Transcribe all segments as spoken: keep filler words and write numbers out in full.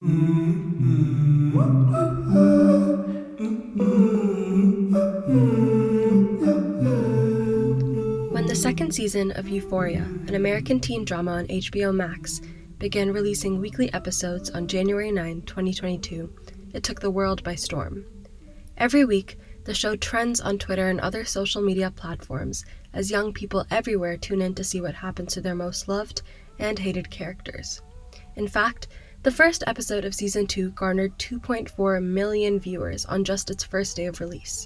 When the second season of Euphoria, an American teen drama on H B O Max, began releasing weekly episodes on January ninth, twenty twenty-two, it took the world by storm. Every week, the show trends on Twitter and other social media platforms as young people everywhere tune in to see what happens to their most loved and hated characters. In fact, the first episode of Season two garnered two point four million viewers on just its first day of release.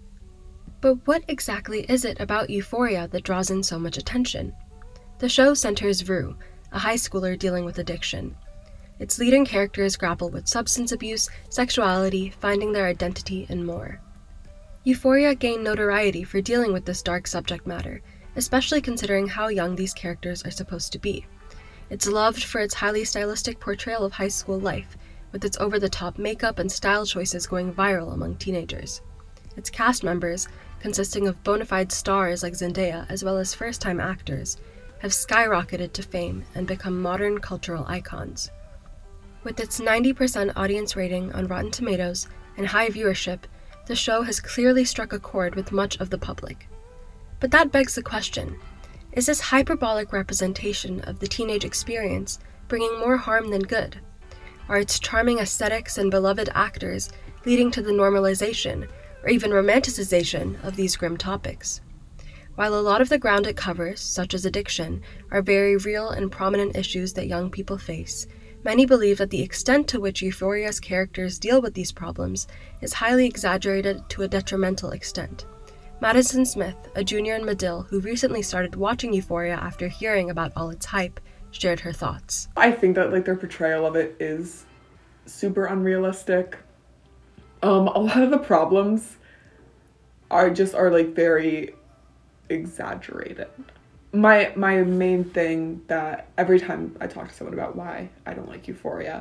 But what exactly is it about Euphoria that draws in so much attention? The show centers Rue, a high schooler dealing with addiction. Its leading characters grapple with substance abuse, sexuality, finding their identity, and more. Euphoria gained notoriety for dealing with this dark subject matter, especially considering how young these characters are supposed to be. It's loved for its highly stylistic portrayal of high school life, with its over-the-top makeup and style choices going viral among teenagers. Its cast members, consisting of bona fide stars like Zendaya as well as first-time actors, have skyrocketed to fame and become modern cultural icons. With its ninety percent audience rating on Rotten Tomatoes and high viewership, the show has clearly struck a chord with much of the public. But that begs the question, is this hyperbolic representation of the teenage experience bringing more harm than good? Are its charming aesthetics and beloved actors leading to the normalization or even romanticization of these grim topics? While a lot of the ground it covers, such as addiction, are very real and prominent issues that young people face, many believe that the extent to which Euphoria's characters deal with these problems is highly exaggerated to a detrimental extent. Madison Smith, a junior in Medill who recently started watching Euphoria after hearing about all its hype, shared her thoughts. I think that like their portrayal of it is super unrealistic. Um, a lot of the problems are just are like very exaggerated. My my main thing that every time I talk to someone about why I don't like Euphoria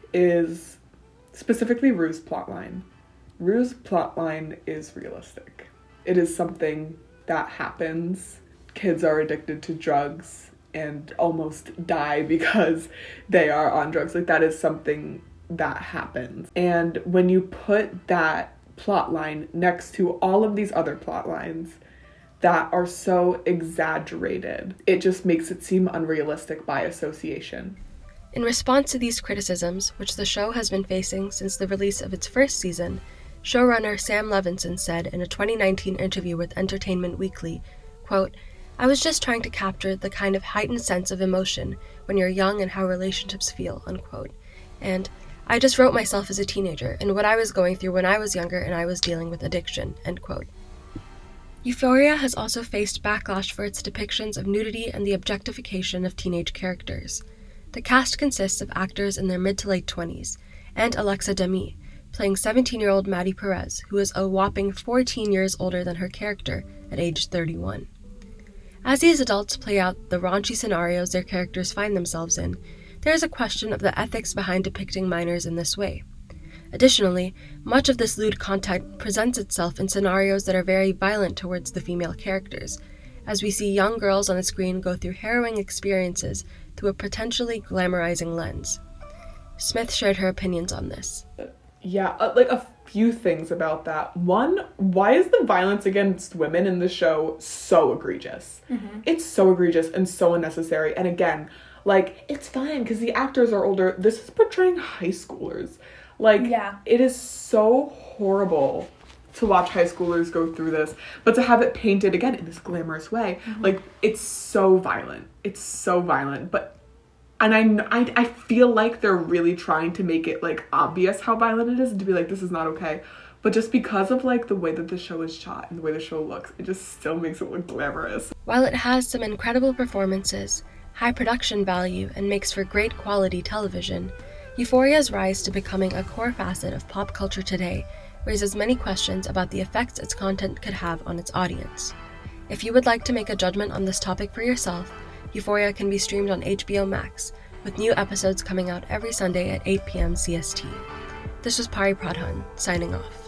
is specifically Rue's plotline. Rue's plotline is realistic. It is something that happens. Kids are addicted to drugs and almost die because they are on drugs. Like, that is something that happens. And when you put that plot line next to all of these other plot lines that are so exaggerated, it just makes it seem unrealistic by association. In response to these criticisms, which the show has been facing since the release of its first season, showrunner Sam Levinson said in a twenty nineteen interview with Entertainment Weekly, quote, "I was just trying to capture the kind of heightened sense of emotion when you're young and how relationships feel," unquote. And, "I just wrote myself as a teenager and what I was going through when I was younger and I was dealing with addiction," end quote. Euphoria has also faced backlash for its depictions of nudity and the objectification of teenage characters. The cast consists of actors in their mid to late twenties, and Alexa Demie, playing seventeen-year-old Maddie Perez, who is a whopping fourteen years older than her character at age thirty-one. As these adults play out the raunchy scenarios their characters find themselves in, there is a question of the ethics behind depicting minors in this way. Additionally, much of this lewd content presents itself in scenarios that are very violent towards the female characters, as we see young girls on the screen go through harrowing experiences through a potentially glamorizing lens. Smith shared her opinions on this. Yeah, uh, like a few things about that. One, why is the violence against women in the show so egregious? Mm-hmm. It's so egregious and so unnecessary. And again, like, it's fine because the actors are older. This is portraying high schoolers. Like, yeah. It is so horrible to watch high schoolers go through this, but to have it painted, again, in this glamorous way, mm-hmm. like, it's so violent. It's so violent, but And I, I, I feel like they're really trying to make it, like, obvious how violent it is and to be like, this is not okay. But just because of, like, the way that the show is shot and the way the show looks, it just still makes it look glamorous. While it has some incredible performances, high production value, and makes for great quality television, Euphoria's rise to becoming a core facet of pop culture today raises many questions about the effects its content could have on its audience. If you would like to make a judgment on this topic for yourself, Euphoria can be streamed on H B O Max, with new episodes coming out every Sunday at eight p.m. C S T. This was Pari Pradhan, signing off.